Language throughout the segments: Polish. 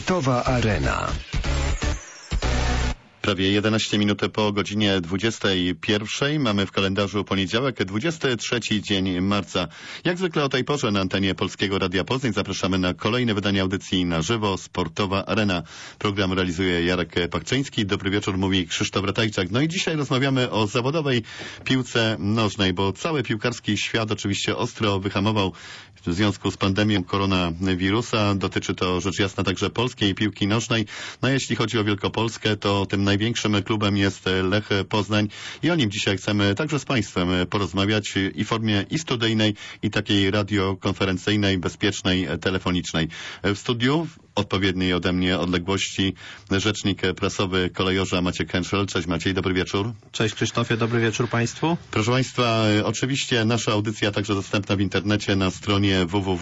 Sportowa Arena. Prawie 11 minut po godzinie 21. Mamy w kalendarzu poniedziałek, 23 dzień marca. Jak zwykle o tej porze na antenie Polskiego Radia Poznań zapraszamy na kolejne wydanie audycji na żywo Sportowa Arena. Program realizuje Jarek Pakczyński. Dobry wieczór, mówi Krzysztof Ratajczak. No i dzisiaj rozmawiamy o zawodowej piłce nożnej, bo cały piłkarski świat oczywiście ostro wyhamował w związku z pandemią koronawirusa. Dotyczy to rzecz jasna także polskiej piłki nożnej. No jeśli chodzi o Wielkopolskę, to tym największym klubem jest Lech Poznań i o nim dzisiaj chcemy także z Państwem porozmawiać i w formie i studyjnej, i takiej radiokonferencyjnej, bezpiecznej, telefonicznej. W studiu odpowiedniej ode mnie odległości rzecznik prasowy Kolejorza Maciek Henschel. Cześć Maciej, dobry wieczór. Cześć Krzysztofie, dobry wieczór Państwu. Proszę Państwa, oczywiście nasza audycja także dostępna w internecie na stronie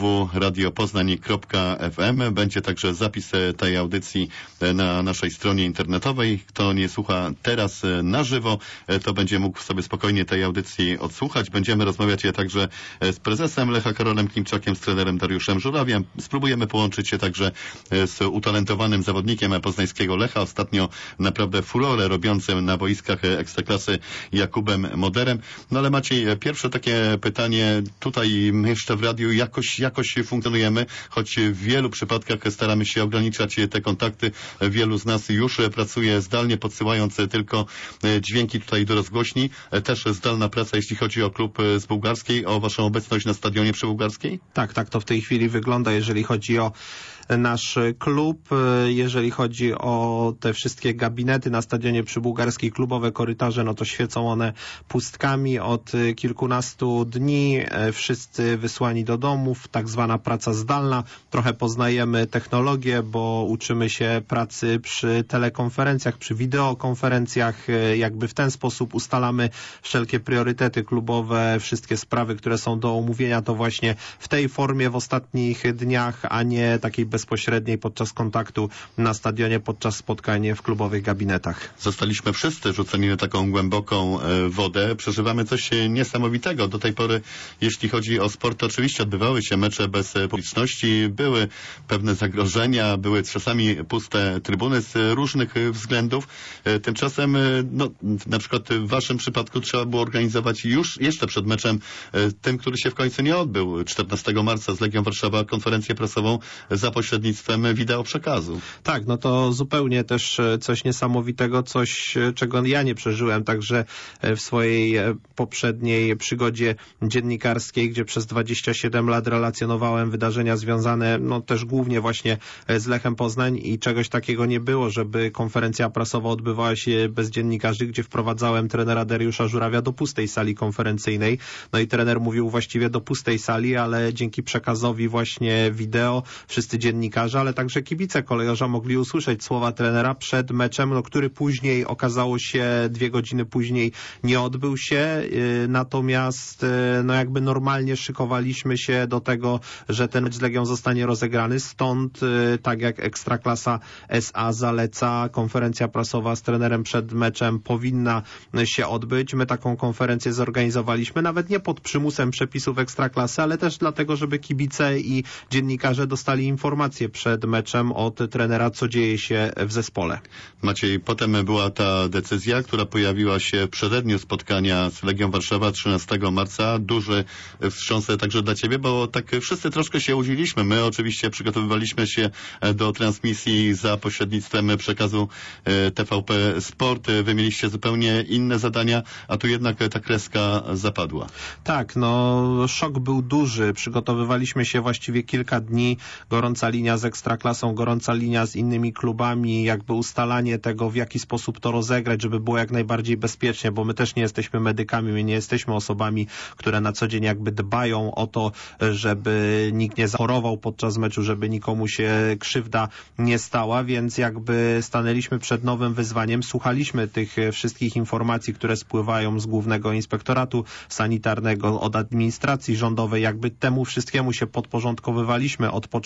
www.radiopoznań.fm. Będzie także zapis tej audycji na naszej stronie internetowej. Kto nie słucha teraz na żywo, to będzie mógł sobie spokojnie tej audycji odsłuchać. Będziemy rozmawiać także z prezesem Lecha Karolem Klimczakiem, z trenerem Dariuszem Żurawiem. Spróbujemy połączyć się także z utalentowanym zawodnikiem poznańskiego Lecha, ostatnio naprawdę furorę robiącym na boiskach Ekstraklasy Jakubem Moderem. No ale Maciej, pierwsze takie pytanie, tutaj jeszcze w radiu jakoś funkcjonujemy, choć w wielu przypadkach staramy się ograniczać te kontakty. Wielu z nas już pracuje zdalnie, podsyłając tylko dźwięki tutaj do rozgłośni. Też zdalna praca, jeśli chodzi o klub z bułgarskiej, o Waszą obecność na stadionie przy Bułgarskiej? Tak, to w tej chwili wygląda, jeżeli chodzi o nasz klub, jeżeli chodzi o te wszystkie gabinety na stadionie przy Bułgarskiej, klubowe korytarze, no to świecą one pustkami od kilkunastu dni, wszyscy wysłani do domów, tak zwana praca zdalna. Trochę poznajemy technologię, bo uczymy się pracy przy telekonferencjach, przy wideokonferencjach, jakby w ten sposób ustalamy wszelkie priorytety klubowe, wszystkie sprawy, które są do omówienia, to właśnie w tej formie w ostatnich dniach, a nie takiej bezpośredniej podczas kontaktu na stadionie, podczas spotkań w klubowych gabinetach. Zostaliśmy wszyscy rzuceni na taką głęboką wodę. Przeżywamy coś niesamowitego. Do tej pory, jeśli chodzi o sport, oczywiście odbywały się mecze bez publiczności, były pewne zagrożenia, były czasami puste trybuny z różnych względów. Tymczasem, no, na przykład w Waszym przypadku trzeba było organizować już jeszcze przed meczem, tym, który się w końcu nie odbył, 14 marca z Legią Warszawa, konferencję prasową za pośrednictwem wideoprzekazu. Tak, no to zupełnie też coś niesamowitego, coś, czego ja nie przeżyłem także w swojej poprzedniej przygodzie dziennikarskiej, gdzie przez 27 lat relacjonowałem wydarzenia związane, no też głównie właśnie z Lechem Poznań i czegoś takiego nie było, żeby konferencja prasowa odbywała się bez dziennikarzy, gdzie wprowadzałem trenera Dariusza Żurawia do pustej sali konferencyjnej. No i trener mówił właściwie do pustej sali, ale dzięki przekazowi właśnie wideo wszyscy dziennikarze, ale także kibice Kolejorza mogli usłyszeć słowa trenera przed meczem, no, który później okazało się 2 godziny później nie odbył się, natomiast no jakby normalnie szykowaliśmy się do tego, że ten mecz z Legią zostanie rozegrany, stąd tak jak Ekstraklasa SA zaleca, konferencja prasowa z trenerem przed meczem powinna się odbyć. My taką konferencję zorganizowaliśmy, nawet nie pod przymusem przepisów Ekstraklasy, ale też dlatego, żeby kibice i dziennikarze dostali informacje przed meczem od trenera, co dzieje się w zespole. Maciej, potem była ta decyzja, która pojawiła się w przededniu spotkania z Legią Warszawa 13 marca. Duży wstrząs także dla Ciebie, bo tak wszyscy troszkę się łudziliśmy. My oczywiście przygotowywaliśmy się do transmisji za pośrednictwem przekazu TVP Sport. Wy mieliście zupełnie inne zadania, a tu jednak ta kreska zapadła. Tak, no szok był duży. Przygotowywaliśmy się właściwie kilka dni. Gorąca linia z Ekstraklasą, gorąca linia z innymi klubami, jakby ustalanie tego, w jaki sposób to rozegrać, żeby było jak najbardziej bezpiecznie, bo my też nie jesteśmy medykami, my nie jesteśmy osobami, które na co dzień jakby dbają o to, żeby nikt nie zachorował podczas meczu, żeby nikomu się krzywda nie stała, więc jakby stanęliśmy przed nowym wyzwaniem, słuchaliśmy tych wszystkich informacji, które spływają z Głównego Inspektoratu Sanitarnego, od administracji rządowej, jakby temu wszystkiemu się podporządkowywaliśmy od początku,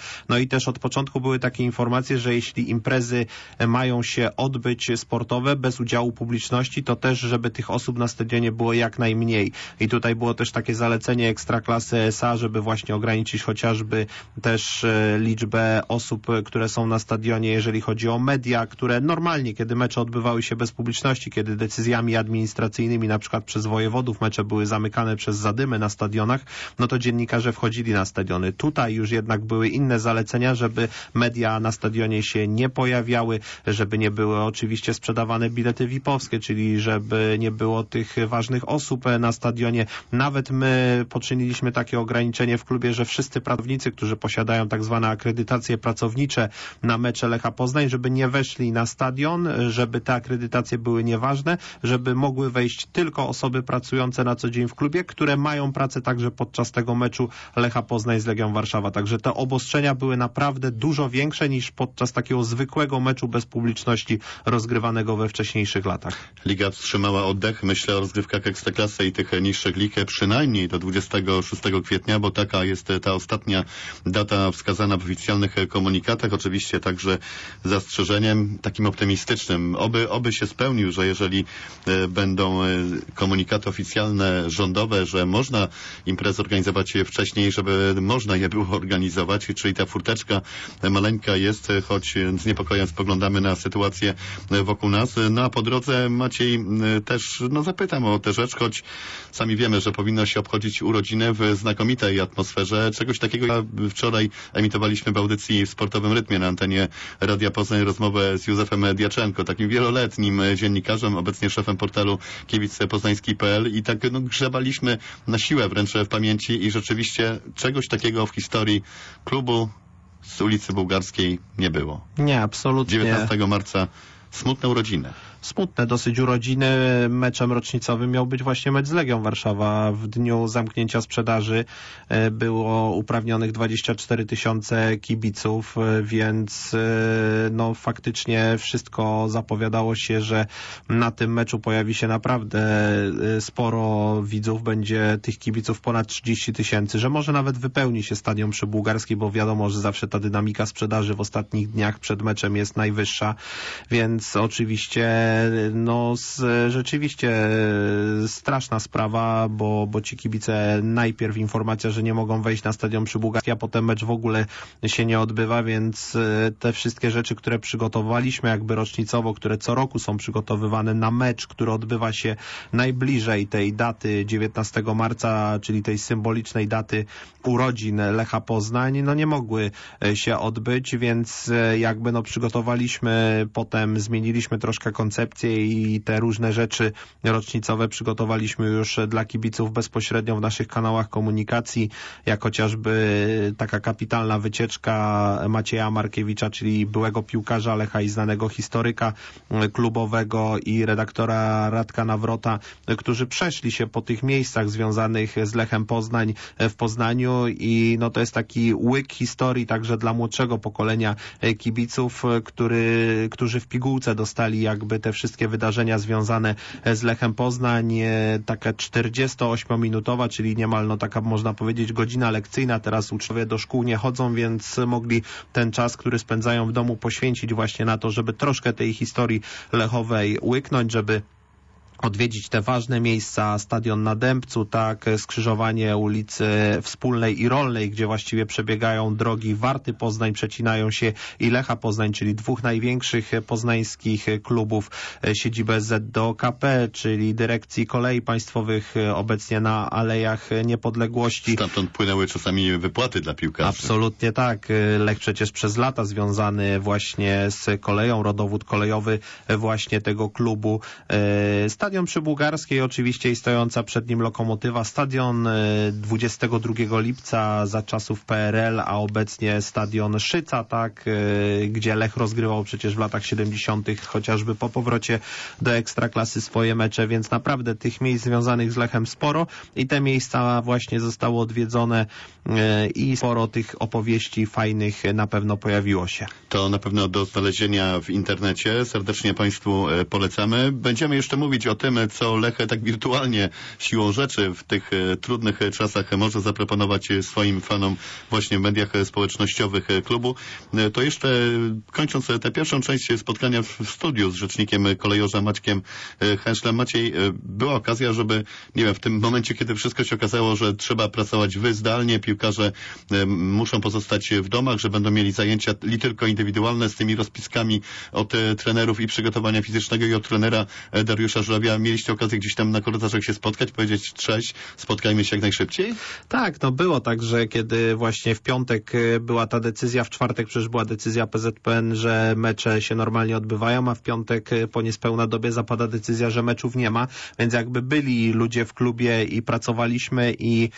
No i też od początku były takie informacje, że jeśli imprezy mają się odbyć sportowe bez udziału publiczności, to też, żeby tych osób na stadionie było jak najmniej. I tutaj było też takie zalecenie Ekstraklasy SA, żeby właśnie ograniczyć chociażby też liczbę osób, które są na stadionie, jeżeli chodzi o media, które normalnie, kiedy mecze odbywały się bez publiczności, kiedy decyzjami administracyjnymi, na przykład przez wojewodów, mecze były zamykane przez zadymy na stadionach, no to dziennikarze wchodzili na stadiony. Tutaj już jednak były inne zalecenia, żeby media na stadionie się nie pojawiały, żeby nie były oczywiście sprzedawane bilety VIP-owskie, czyli żeby nie było tych ważnych osób na stadionie. Nawet my poczyniliśmy takie ograniczenie w klubie, że wszyscy pracownicy, którzy posiadają tak zwane akredytacje pracownicze na mecze Lecha Poznań, żeby nie weszli na stadion, żeby te akredytacje były nieważne, żeby mogły wejść tylko osoby pracujące na co dzień w klubie, które mają pracę także podczas tego meczu Lecha Poznań z Legią Warszawa. Także te obostrzenia były naprawdę dużo większe niż podczas takiego zwykłego meczu bez publiczności rozgrywanego we wcześniejszych latach. Liga wstrzymała oddech. Myślę o rozgrywkach Ekstraklasy i tych niższych lig przynajmniej do 26 kwietnia, bo taka jest ta ostatnia data wskazana w oficjalnych komunikatach. Oczywiście także zastrzeżeniem takim optymistycznym. Oby się spełnił, że jeżeli będą komunikaty oficjalne, rządowe, że można imprezy organizować wcześniej, żeby można je było organizować, czyli ta furteczka maleńka jest, choć z niepokojem spoglądamy na sytuację wokół nas. No a po drodze, Maciej, też zapytam o tę rzecz, choć sami wiemy, że powinno się obchodzić urodziny w znakomitej atmosferze. Czegoś takiego wczoraj emitowaliśmy w audycji w Sportowym Rytmie na antenie Radia Poznań rozmowę z Józefem Diaczenko, takim wieloletnim dziennikarzem, obecnie szefem portalu kibicpoznański.pl i tak grzebaliśmy na siłę wręcz w pamięci i rzeczywiście czegoś takiego w historii klubu z ulicy Bułgarskiej nie było. Nie, absolutnie. 19 marca smutne urodziny. Smutne dosyć urodziny. Meczem rocznicowym miał być właśnie mecz z Legią Warszawa. W dniu zamknięcia sprzedaży było uprawnionych 24 000 kibiców, więc faktycznie wszystko zapowiadało się, że na tym meczu pojawi się naprawdę sporo widzów. Będzie tych kibiców ponad 30 000, że może nawet wypełni się stadion przy Bułgarskiej, bo wiadomo, że zawsze ta dynamika sprzedaży w ostatnich dniach przed meczem jest najwyższa, więc oczywiście rzeczywiście straszna sprawa, bo ci kibice najpierw informacja, że nie mogą wejść na stadion przy Bułgarskiej, a potem mecz w ogóle się nie odbywa, więc te wszystkie rzeczy, które przygotowaliśmy jakby rocznicowo, które co roku są przygotowywane na mecz, który odbywa się najbliżej tej daty 19 marca, czyli tej symbolicznej daty urodzin Lecha Poznań, nie mogły się odbyć, więc jakby przygotowaliśmy, potem zmieniliśmy troszkę koncepcję i te różne rzeczy rocznicowe przygotowaliśmy już dla kibiców bezpośrednio w naszych kanałach komunikacji, jak chociażby taka kapitalna wycieczka Macieja Markiewicza, czyli byłego piłkarza Lecha i znanego historyka klubowego i redaktora Radka Nawrota, którzy przeszli się po tych miejscach związanych z Lechem Poznań w Poznaniu i to jest taki łyk historii także dla młodszego pokolenia kibiców, którzy w pigułce dostali jakby te wszystkie wydarzenia związane z Lechem Poznań. Taka 48-minutowa, czyli niemal taka można powiedzieć godzina lekcyjna. Teraz uczniowie do szkół nie chodzą, więc mogli ten czas, który spędzają w domu, poświęcić właśnie na to, żeby troszkę tej historii lechowej łyknąć, żeby odwiedzić te ważne miejsca, stadion na Dębcu, skrzyżowanie ulicy Wspólnej i Rolnej, gdzie właściwie przebiegają drogi Warty Poznań, przecinają się i Lecha Poznań, czyli dwóch największych poznańskich klubów, siedzibę ZDOKP, czyli Dyrekcji Kolei Państwowych, obecnie na Alejach Niepodległości. Stamtąd płynęły czasami wypłaty dla piłkarzy. Absolutnie tak. Lech przecież przez lata związany właśnie z koleją, rodowód kolejowy właśnie tego klubu. Stadion przy Bułgarskiej oczywiście i stojąca przed nim lokomotywa. Stadion 22 lipca za czasów PRL, a obecnie stadion Szyca, gdzie Lech rozgrywał przecież w latach 70. chociażby po powrocie do Ekstraklasy swoje mecze, więc naprawdę tych miejsc związanych z Lechem sporo i te miejsca właśnie zostały odwiedzone i sporo tych opowieści fajnych na pewno pojawiło się. To na pewno do znalezienia w internecie. Serdecznie Państwu polecamy. Będziemy jeszcze mówić o tym, co Lech tak wirtualnie siłą rzeczy w tych trudnych czasach może zaproponować swoim fanom właśnie w mediach społecznościowych klubu, to jeszcze kończąc tę pierwszą część spotkania w studiu z rzecznikiem kolejorza Maćkiem Henszlem. Maciej, była okazja, żeby, nie wiem, w tym momencie, kiedy wszystko się okazało, że trzeba pracować zdalnie, piłkarze muszą pozostać w domach, że będą mieli zajęcia tylko indywidualne z tymi rozpiskami od trenerów i przygotowania fizycznego i od trenera Dariusza Żurawia. Mieliście okazję gdzieś tam na korytarzach się spotkać, powiedzieć cześć, spotkajmy się jak najszybciej? Tak, no było tak, że kiedy właśnie w piątek była ta decyzja, w czwartek przecież była decyzja PZPN, że mecze się normalnie odbywają, a w piątek po niespełna dobie zapada decyzja, że meczów nie ma, więc jakby byli ludzie w klubie i pracowaliśmy i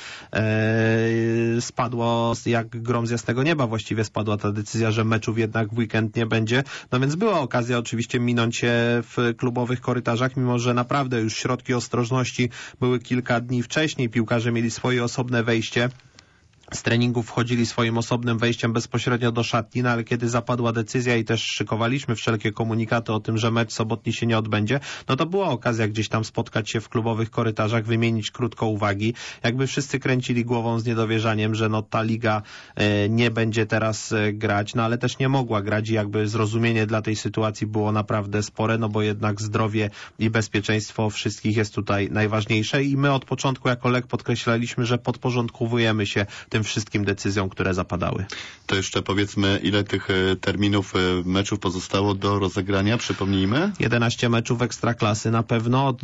spadło jak grom z jasnego nieba właściwie spadła ta decyzja, że meczów jednak w weekend nie będzie. No więc była okazja oczywiście minąć się w klubowych korytarzach, mimo że naprawdę już środki ostrożności były kilka dni wcześniej. Piłkarze mieli swoje osobne wejście. Z treningów wchodzili swoim osobnym wejściem bezpośrednio do szatni, no ale kiedy zapadła decyzja i też szykowaliśmy wszelkie komunikaty o tym, że mecz sobotni się nie odbędzie, no to była okazja gdzieś tam spotkać się w klubowych korytarzach, wymienić krótko uwagi. Jakby wszyscy kręcili głową z niedowierzaniem, że no ta liga nie będzie teraz grać, no ale też nie mogła grać i jakby zrozumienie dla tej sytuacji było naprawdę spore, no bo jednak zdrowie i bezpieczeństwo wszystkich jest tutaj najważniejsze i my od początku jako Lech podkreślaliśmy, że podporządkowujemy się tym wszystkim decyzjom, które zapadały. To jeszcze powiedzmy, ile tych terminów meczów pozostało do rozegrania, przypomnijmy? 11 meczów Ekstraklasy na pewno, od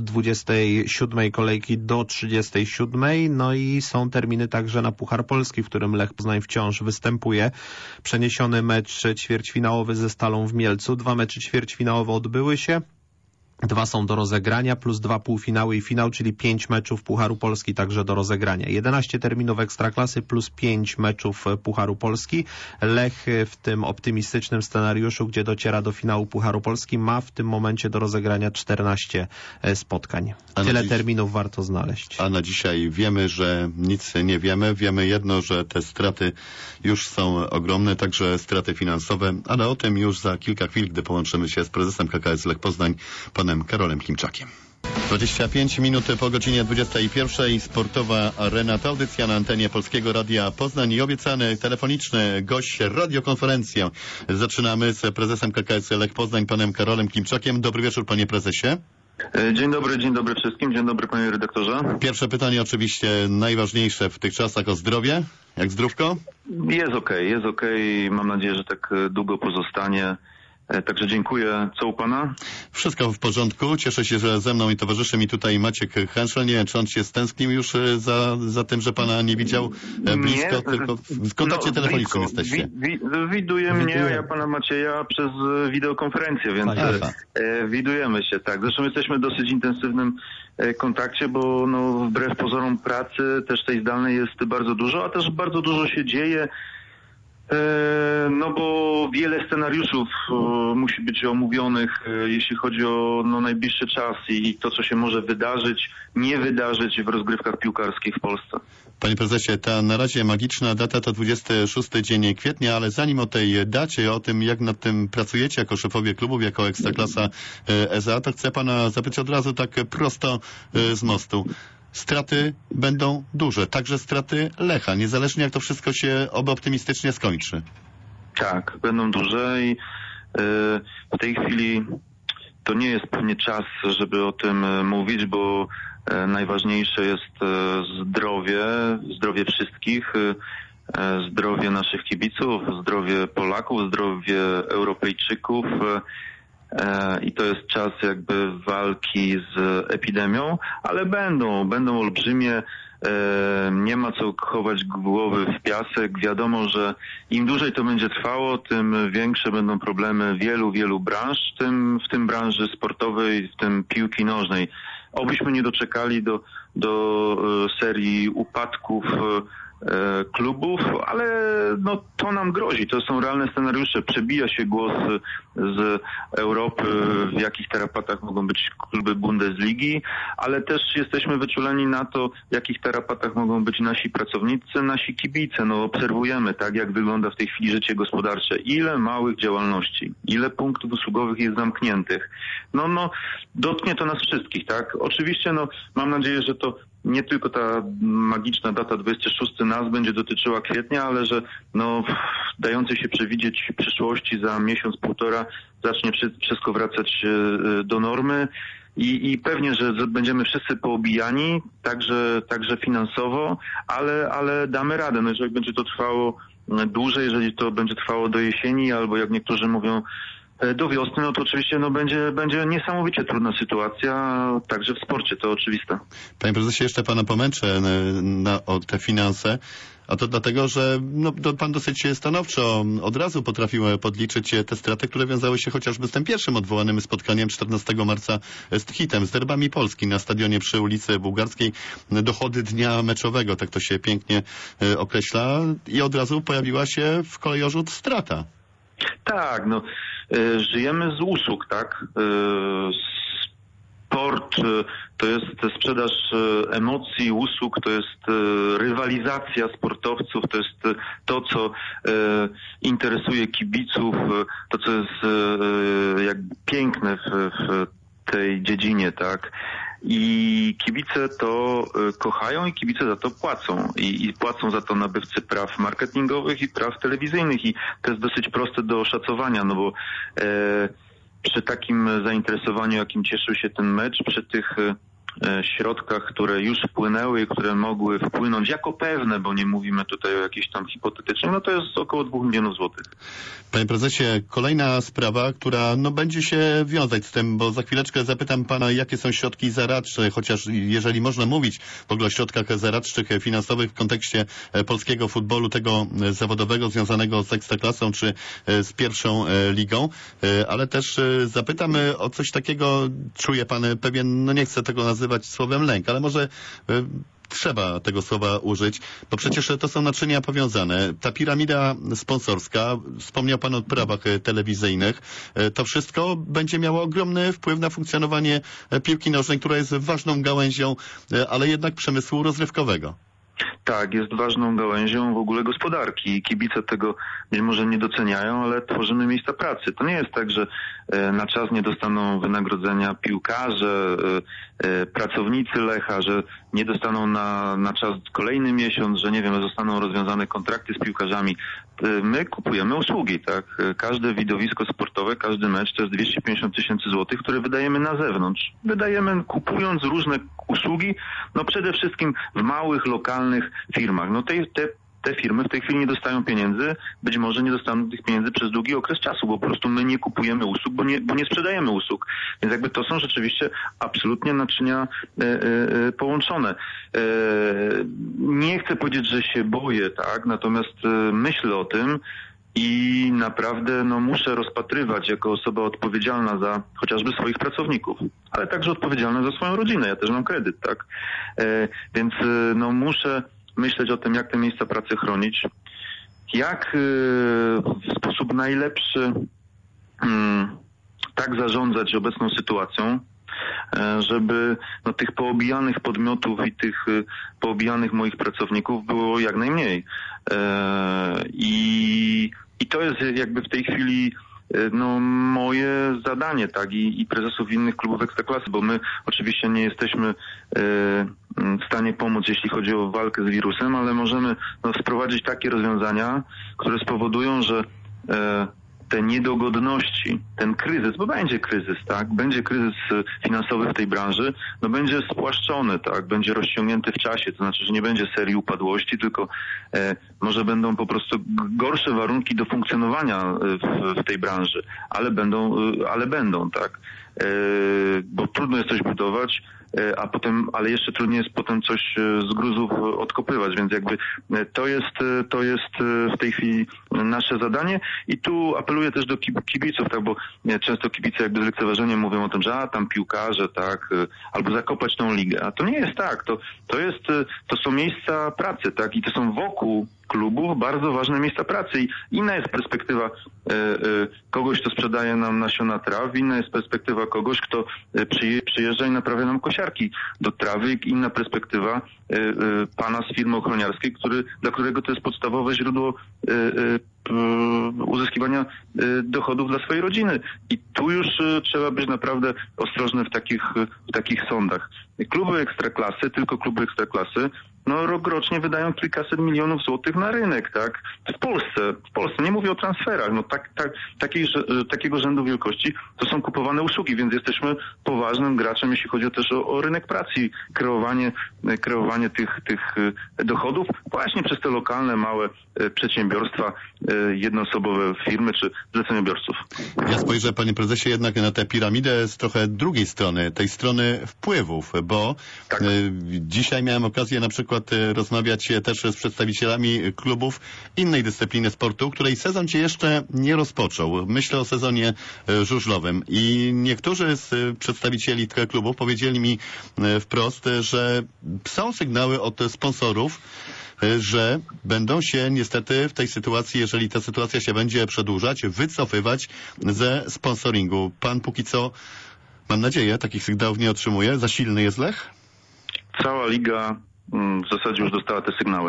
27 kolejki do 37, no i są terminy także na Puchar Polski, w którym Lech Poznań wciąż występuje. Przeniesiony mecz ćwierćfinałowy ze Stalą w Mielcu, 2 mecze ćwierćfinałowe odbyły się. 2 są do rozegrania, plus 2 półfinały i finał, czyli 5 meczów Pucharu Polski także do rozegrania. 11 terminów Ekstraklasy plus 5 meczów Pucharu Polski. Lech w tym optymistycznym scenariuszu, gdzie dociera do finału Pucharu Polski, ma w tym momencie do rozegrania 14 spotkań. Tyle terminów warto znaleźć. A na dzisiaj wiemy, że nic nie wiemy. Wiemy jedno, że te straty już są ogromne, także straty finansowe, ale o tym już za kilka chwil, gdy połączymy się z prezesem KKS Lech Poznań, panem Karolem Klimczakiem. 25 minut po godzinie 21. Sportowa Arena. To audycja na antenie Polskiego Radia Poznań i obiecany telefoniczny gość radiokonferencję. Zaczynamy z prezesem KKS Lech Poznań, panem Karolem Klimczakiem. Dobry wieczór, panie prezesie. Dzień dobry wszystkim. Dzień dobry, panie redaktorze. Pierwsze pytanie oczywiście najważniejsze w tych czasach o zdrowie. Jak zdrówko? Jest okej. Mam nadzieję, że tak długo pozostanie. Także dziękuję. Co u pana? Wszystko w porządku. Cieszę się, że ze mną i towarzyszy mi tutaj Maciek Henschel. Nie wiem, czy on się stęsknił już za tym, że pana nie widział blisko, tylko w kontakcie telefonicznym jesteście. Widuje mnie, a ja pana Macieja przez wideokonferencję, więc widujemy się, tak. Zresztą jesteśmy w dosyć intensywnym kontakcie, bo no, wbrew pozorom pracy też tej zdalnej jest bardzo dużo, a też bardzo dużo się dzieje. No bo wiele scenariuszów musi być omówionych, jeśli chodzi o najbliższy czas i to, co się może wydarzyć, nie wydarzyć w rozgrywkach piłkarskich w Polsce. Panie prezesie, ta na razie magiczna data to 26 dzień kwietnia, ale zanim o tej dacie, o tym jak nad tym pracujecie jako szefowie klubów, jako Ekstraklasa SA, to chcę pana zapytać od razu tak prosto z mostu. Straty będą duże, także straty Lecha, niezależnie jak to wszystko się oby optymistycznie skończy. Tak, będą duże i w tej chwili to nie jest pewnie czas, żeby o tym mówić, bo najważniejsze jest zdrowie wszystkich, zdrowie naszych kibiców, zdrowie Polaków, zdrowie Europejczyków. I to jest czas jakby walki z epidemią, ale będą olbrzymie, nie ma co chować głowy w piasek. Wiadomo, że im dłużej to będzie trwało, tym większe będą problemy wielu branż, w tym branży sportowej, w tym piłki nożnej. Obyśmy nie doczekali do serii upadków klubów, ale no to nam grozi. To są realne scenariusze. Przebija się głos z Europy, w jakich tarapatach mogą być kluby Bundesligi, ale też jesteśmy wyczuleni na to, w jakich tarapatach mogą być nasi pracownicy, nasi kibice. No obserwujemy, tak, jak wygląda w tej chwili życie gospodarcze. Ile małych działalności, ile punktów usługowych jest zamkniętych. No dotknie to nas wszystkich, tak. Oczywiście, no mam nadzieję, że to nie tylko ta magiczna data 26 nas będzie dotyczyła kwietnia, ale że no, dającej się przewidzieć przyszłości za miesiąc, półtora zacznie wszystko wracać do normy i pewnie, że będziemy wszyscy poobijani, także finansowo, ale damy radę. No jeżeli będzie to trwało dłużej, jeżeli to będzie trwało do jesieni albo jak niektórzy mówią do wiosny, no to oczywiście będzie niesamowicie trudna sytuacja, także w sporcie, to oczywiste. Panie prezesie, jeszcze pana pomęczę o te finanse, a to dlatego, że pan dosyć stanowczo od razu potrafił podliczyć te straty, które wiązały się chociażby z tym pierwszym odwołanym spotkaniem 14 marca z Tchitem, z derbami Polski na stadionie przy ulicy Bułgarskiej, dochody dnia meczowego, tak to się pięknie określa, i od razu pojawiła się w Kolejorzut strata. Tak, no żyjemy z usług, tak? Sport to jest sprzedaż emocji, usług, to jest rywalizacja sportowców, to jest to, co interesuje kibiców, to, co jest jakby piękne w tej dziedzinie, tak? I kibice to kochają i kibice za to płacą. I płacą za to nabywcy praw marketingowych i praw telewizyjnych. I to jest dosyć proste do oszacowania, no bo przy takim zainteresowaniu, jakim cieszył się ten mecz, przy tych środkach, które już wpłynęły i które mogły wpłynąć jako pewne, bo nie mówimy tutaj o jakiejś tam hipotetycznym, no to jest około 2 milionów złotych. Panie prezesie, kolejna sprawa, która będzie się wiązać z tym, bo za chwileczkę zapytam pana, jakie są środki zaradcze, chociaż jeżeli można mówić w ogóle o środkach zaradczych finansowych w kontekście polskiego futbolu, tego zawodowego, związanego z Ekstraklasą czy z pierwszą ligą, ale też zapytam o coś takiego, czuje pan pewien, nie chcę tego nazywać słowem lęk, ale może trzeba tego słowa użyć, bo przecież to są naczynia powiązane. Ta piramida sponsorska, wspomniał pan o prawach telewizyjnych, to wszystko będzie miało ogromny wpływ na funkcjonowanie piłki nożnej, która jest ważną gałęzią, ale jednak przemysłu rozrywkowego. Tak, jest ważną gałęzią w ogóle gospodarki. Kibice tego być może nie doceniają, ale tworzymy miejsca pracy. To nie jest tak, że na czas nie dostaną wynagrodzenia piłkarze, pracownicy Lecha, że nie dostaną na czas kolejny miesiąc, że nie wiem, zostaną rozwiązane kontrakty z piłkarzami. My kupujemy usługi, tak? Każde widowisko sportowe, każdy mecz to jest 250 000 złotych, które wydajemy na zewnątrz. Wydajemy kupując różne usługi, no przede wszystkim w małych, lokalnych firmach. No te firmy w tej chwili nie dostają pieniędzy, być może nie dostaną tych pieniędzy przez długi okres czasu, bo po prostu my nie kupujemy usług, bo nie sprzedajemy usług. Więc jakby to są rzeczywiście absolutnie naczynia połączone. Nie chcę powiedzieć, że się boję, tak? Natomiast myślę o tym i naprawdę muszę rozpatrywać jako osoba odpowiedzialna za chociażby swoich pracowników, ale także odpowiedzialna za swoją rodzinę. Ja też mam kredyt, tak? Więc muszę myśleć o tym, jak te miejsca pracy chronić, jak w sposób najlepszy tak zarządzać obecną sytuacją, żeby tych poobijanych podmiotów i tych poobijanych moich pracowników było jak najmniej. I to jest jakby w tej chwili moje zadanie, tak, i prezesów innych klubów Ekstraklasy, bo my oczywiście nie jesteśmy w stanie pomóc, jeśli chodzi o walkę z wirusem, ale możemy wprowadzić takie rozwiązania, które spowodują, że te niedogodności, ten kryzys, bo będzie kryzys, tak, będzie kryzys finansowy w tej branży, będzie spłaszczony, tak, będzie rozciągnięty w czasie, to znaczy, że nie będzie serii upadłości, tylko może będą po prostu gorsze warunki do funkcjonowania w tej branży, ale będą, tak, bo trudno jest coś budować, ale jeszcze trudniej jest potem coś z gruzów odkopywać, więc jakby to jest w tej chwili nasze zadanie i tu apeluję też do kibiców, tak, bo często kibice jakby z lekceważeniem mówią o tym, że tam piłkarze, tak, albo zakopać tą ligę, a to nie jest tak, to są miejsca pracy, tak, i to są wokół klubów bardzo ważne miejsca pracy i inna jest perspektywa kogoś, kto sprzedaje nam nasiona traw, inna jest perspektywa kogoś, kto przyjeżdża i naprawia nam kosiarki do trawy, inna perspektywa pana z firmy ochroniarskiej, dla którego to jest podstawowe źródło uzyskiwania dochodów dla swojej rodziny. I tu już trzeba być naprawdę ostrożny w takich sądach. Kluby ekstraklasy, tylko kluby ekstraklasy, rokrocznie wydają kilkaset milionów złotych na rynek, tak? W Polsce, nie mówię o transferach, takiego rzędu wielkości to są kupowane usługi, więc jesteśmy poważnym graczem, jeśli chodzi też o rynek pracy, kreowanie tych dochodów właśnie przez te lokalne, małe przedsiębiorstwa, jednoosobowe firmy czy zleceniobiorców. Ja spojrzę, panie prezesie, jednak na tę piramidę z trochę drugiej strony, tej strony wpływów, bo tak. Dzisiaj miałem okazję na przykład rozmawiać też z przedstawicielami klubów innej dyscypliny sportu, której sezon się jeszcze nie rozpoczął. Myślę o sezonie żużlowym i niektórzy z przedstawicieli tych klubów powiedzieli mi wprost, że są sygnały od sponsorów, że będą się niestety w tej sytuacji, jeżeli ta sytuacja się będzie przedłużać, wycofywać ze sponsoringu. Pan póki co, mam nadzieję, takich sygnałów nie otrzymuje. Za silny jest Lech? Cała liga w zasadzie już dostała te sygnały.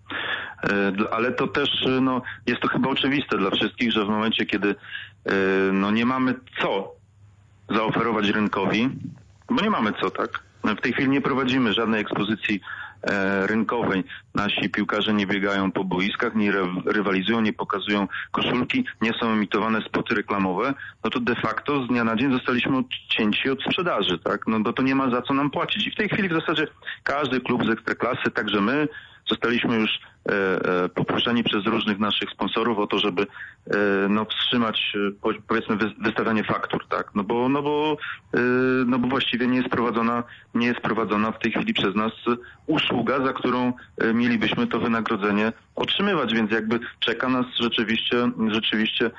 Ale to też jest to chyba oczywiste dla wszystkich, że w momencie, kiedy nie mamy co zaoferować rynkowi, bo nie mamy co, tak? W tej chwili nie prowadzimy żadnej ekspozycji rynkowej. Nasi piłkarze nie biegają po boiskach, nie rywalizują, nie pokazują koszulki, nie są emitowane spoty reklamowe, to de facto z dnia na dzień zostaliśmy odcięci od sprzedaży, tak? To nie ma za co nam płacić. I w tej chwili w zasadzie każdy klub z ekstraklasy, także my, zostaliśmy już poproszeni przez różnych naszych sponsorów o to, żeby wstrzymać, powiedzmy, wystawianie faktur, tak? Bo właściwie nie jest prowadzona w tej chwili przez nas usługa, za którą mielibyśmy to wynagrodzenie otrzymywać, więc jakby czeka nas rzeczywiście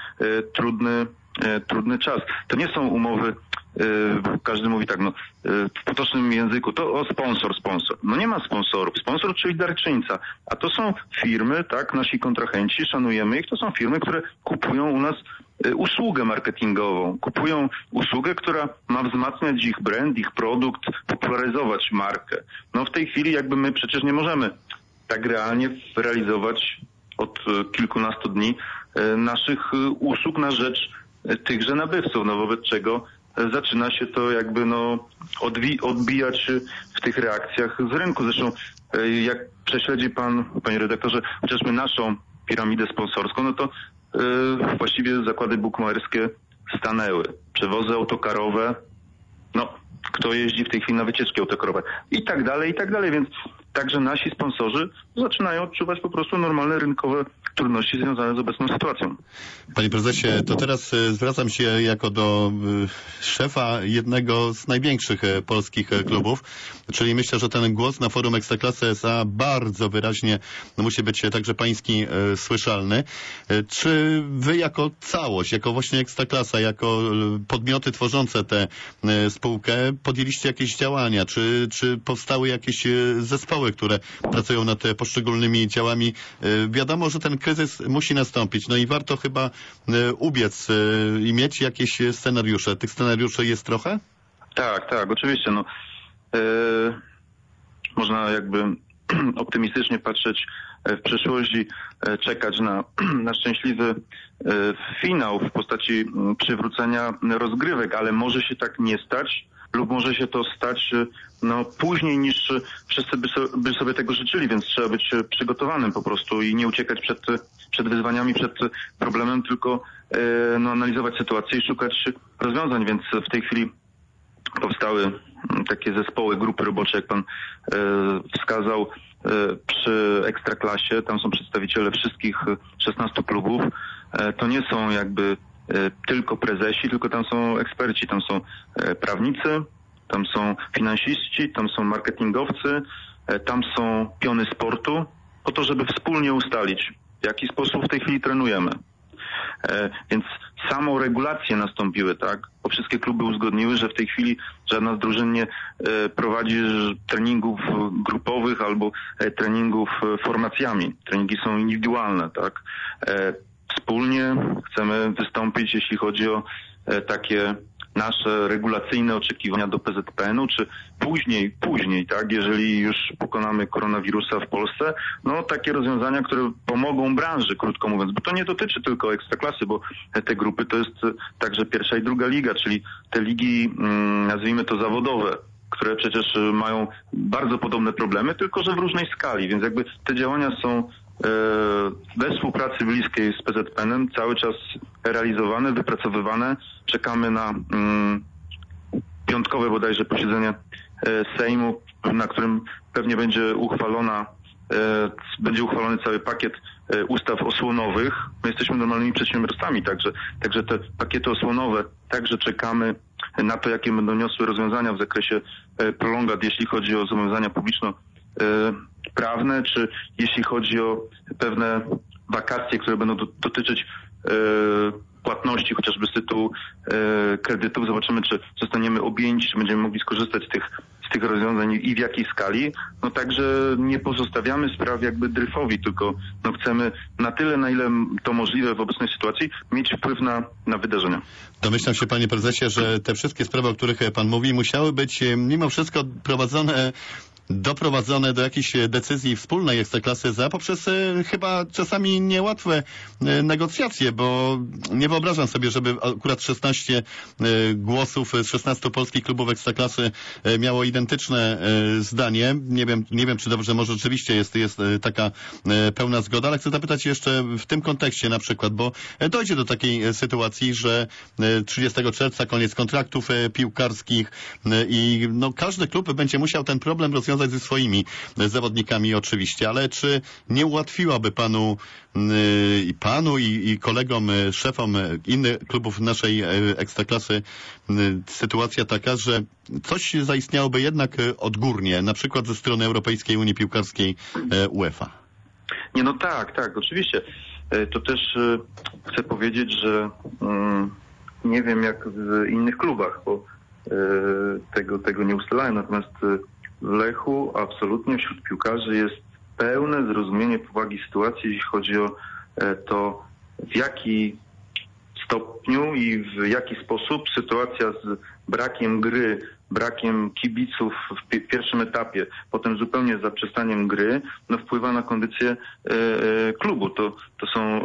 trudny czas. To nie są umowy, każdy mówi tak, w potocznym języku, to sponsor. Nie ma sponsorów. Sponsor, czyli darczyńca. A to są firmy, tak, nasi kontrahenci, szanujemy ich, to są firmy, które kupują u nas usługę marketingową. Kupują usługę, która ma wzmacniać ich brand, ich produkt, popularyzować markę. W tej chwili jakby my przecież nie możemy tak realnie realizować od kilkunastu dni naszych usług na rzecz tychże nabywców, wobec czego zaczyna się to jakby odbijać w tych reakcjach z rynku. Zresztą jak prześledzi pan, panie redaktorze, chociażby naszą piramidę sponsorską, to właściwie zakłady bukmacherskie stanęły. Przewozy autokarowe, kto jeździ w tej chwili na wycieczki autokarowe i tak dalej, więc także nasi sponsorzy zaczynają odczuwać po prostu normalne rynkowe trudności związane z obecną sytuacją. Panie prezesie, to teraz zwracam się jako do szefa jednego z największych polskich klubów, czyli myślę, że ten głos na forum Ekstraklasy SA bardzo wyraźnie musi być także pański słyszalny. Czy wy jako całość, jako właśnie Ekstraklasa, jako podmioty tworzące tę spółkę podjęliście jakieś działania? Czy powstały jakieś zespoły, które pracują nad poszczególnymi działami? Wiadomo, że ten kryzys musi nastąpić. I warto chyba ubiec i mieć jakieś scenariusze. Tych scenariuszy jest trochę? Tak, oczywiście. Można jakby optymistycznie patrzeć w przyszłość i czekać na szczęśliwy finał w postaci przywrócenia rozgrywek, ale może się tak nie stać lub może się to stać później niż wszyscy by sobie tego życzyli, więc trzeba być przygotowanym po prostu i nie uciekać przed wyzwaniami, przed problemem, tylko analizować sytuację i szukać rozwiązań, więc w tej chwili powstały takie zespoły, grupy robocze, jak pan wskazał, przy Ekstraklasie. Tam są przedstawiciele wszystkich 16 klubów. To nie są jakby tylko prezesi, tylko tam są eksperci, tam są prawnicy, tam są finansiści, tam są marketingowcy, tam są piony sportu, po to, żeby wspólnie ustalić, w jaki sposób w tej chwili trenujemy. Więc samą regulacje nastąpiły, tak? Bo wszystkie kluby uzgodniły, że w tej chwili żadna z drużyn nie prowadzi treningów grupowych albo treningów formacjami. Treningi są indywidualne, tak? Wspólnie chcemy wystąpić, jeśli chodzi o takie nasze regulacyjne oczekiwania do PZPN-u, czy później, tak, jeżeli już pokonamy koronawirusa w Polsce, no takie rozwiązania, które pomogą branży, krótko mówiąc, bo to nie dotyczy tylko Ekstraklasy, bo te grupy to jest także pierwsza i druga liga, czyli te ligi, nazwijmy to zawodowe, które przecież mają bardzo podobne problemy, tylko że w różnej skali, więc jakby te działania są we współpracy bliskiej z PZPN-em cały czas realizowane, wypracowywane. Czekamy na piątkowe bodajże posiedzenie Sejmu, na którym pewnie będzie uchwalony cały pakiet ustaw osłonowych. My jesteśmy normalnymi przedsiębiorstwami, także te pakiety osłonowe, także czekamy na to, jakie będą niosły rozwiązania w zakresie prolongat, jeśli chodzi o zobowiązania publiczno-prawne, czy jeśli chodzi o pewne wakacje, które będą dotyczyć płatności, chociażby z tytułu kredytów. Zobaczymy, czy zostaniemy objęci, czy będziemy mogli skorzystać z tych rozwiązań i w jakiej skali. No także nie pozostawiamy spraw jakby dryfowi, tylko no chcemy na tyle, na ile to możliwe w obecnej sytuacji, mieć wpływ na wydarzenia. Domyślam się, panie prezesie, że te wszystkie sprawy, o których pan mówi, musiały być mimo wszystko doprowadzone do jakiejś decyzji wspólnej Ekstraklasy poprzez chyba czasami niełatwe negocjacje, bo nie wyobrażam sobie, żeby akurat 16 głosów z 16 polskich klubów Ekstraklasy miało identyczne zdanie. Nie wiem, czy dobrze, może rzeczywiście jest taka pełna zgoda, ale chcę zapytać jeszcze w tym kontekście na przykład, bo dojdzie do takiej sytuacji, że 30 czerwca koniec kontraktów piłkarskich i no, każdy klub będzie musiał ten problem rozwiązać ze swoimi zawodnikami oczywiście, ale czy nie ułatwiłaby panu i kolegom, szefom innych klubów naszej Ekstraklasy sytuacja taka, że coś zaistniałoby jednak odgórnie, na przykład ze strony Europejskiej Unii Piłkarskiej UEFA? Nie, no tak, oczywiście. To też chcę powiedzieć, że nie wiem jak w innych klubach, bo tego nie ustalałem, natomiast w Lechu absolutnie wśród piłkarzy jest pełne zrozumienie powagi sytuacji, jeśli chodzi o to, w jaki stopniu i w jaki sposób sytuacja z brakiem gry, brakiem kibiców w pierwszym etapie, potem zupełnie zaprzestaniem gry, no wpływa na kondycję klubu. To są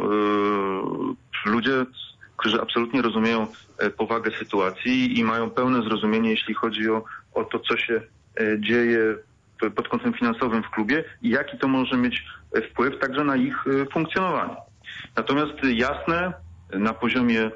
ludzie, którzy absolutnie rozumieją powagę sytuacji i mają pełne zrozumienie, jeśli chodzi o to, co się dzieje pod kątem finansowym w klubie i jaki to może mieć wpływ także na ich funkcjonowanie. Natomiast jasne, na poziomie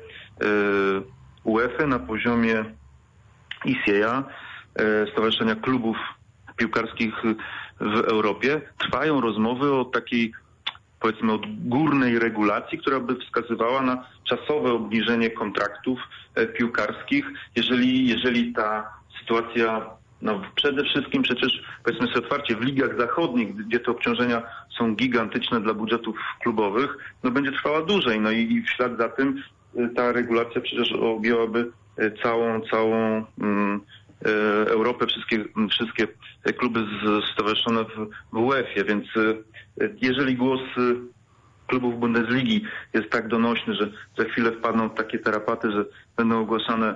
UEFA, na poziomie ICEA, Stowarzyszenia Klubów Piłkarskich w Europie, trwają rozmowy o takiej, powiedzmy, odgórnej regulacji, która by wskazywała na czasowe obniżenie kontraktów piłkarskich, jeżeli ta sytuacja, no przede wszystkim przecież, powiedzmy sobie otwarcie, w ligach zachodnich, gdzie te obciążenia są gigantyczne dla budżetów klubowych, no będzie trwała dłużej. No i w ślad za tym ta regulacja przecież objęłaby całą Europę, wszystkie kluby stowarzyszone w UEFA, więc jeżeli głos klubów Bundesligi jest tak donośny, że za chwilę wpadną w takie tarapaty, że będą ogłaszane